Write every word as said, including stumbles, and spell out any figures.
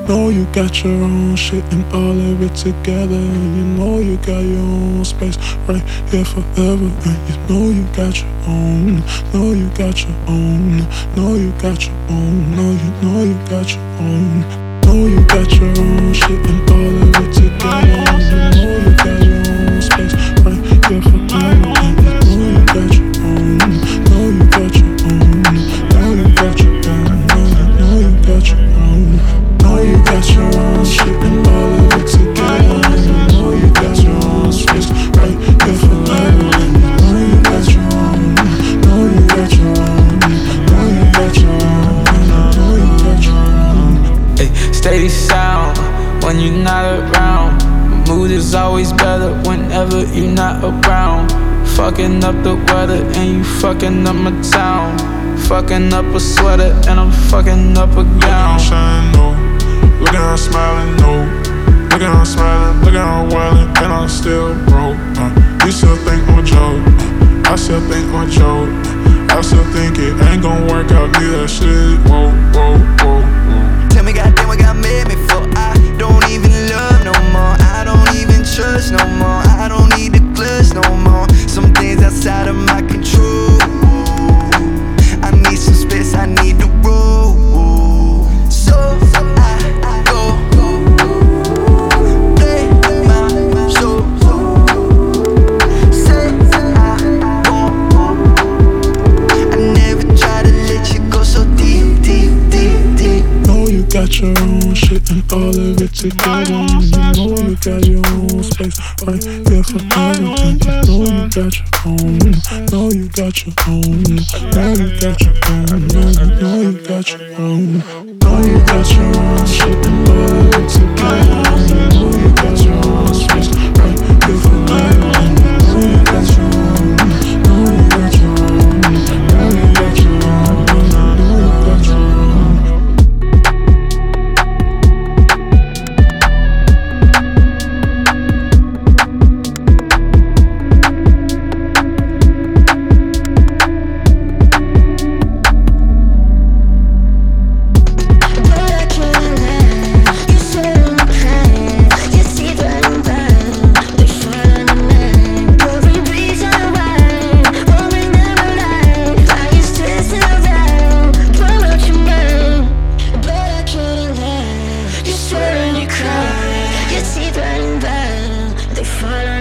know you got your own shit and all of it together. And you know you got your own space right here forever. And you know you got your own, know you got your own, know you got your own, know you know you got your own. Know you got your own shit and all of it together. And you know you got your own space right here forever. And you know you got your own, know you got your own, know you got your own, know you know you got your own. Know you got your own shit and all of it together. And you know you got your own space right here forever. And you know you got your own, know you got your own, know you got your own, know you got your own. Hey, steady sound when you're not around. My mood is always better whenever you're not around. Fucking up the weather and you fucking up my town. Fucking up a sweater and I'm fucking up a gown. Shine, no. Look at her smiling, no. Look at her smiling, look at her wildin', and I'm still broke. Uh, you still think I'm a joke? Uh, I still think I'm a joke. Uh, I still think it ain't gon' work out neither shit. Whoa, whoa, whoa, whoa. Tell me goddamn what God made me for. I don't even love no more. I don't even trust no more. I don't need the clutch no more. Some things outside of my control. I need some space, I need the road. So I go play my show. Say I won't. I never try to let you go so deep, deep, deep, deep. Know you got your own shit and all of it together. And you know you got your own space right here forever. And you know you got your own, know you got your own, know you got your own, know you know you got your own. Know you got your own shit and all of it together. And you know you got your own space right here forever. And you know you got your own, know you got your own, know you got your own, know you got your own. Your teeth running bad, they fall on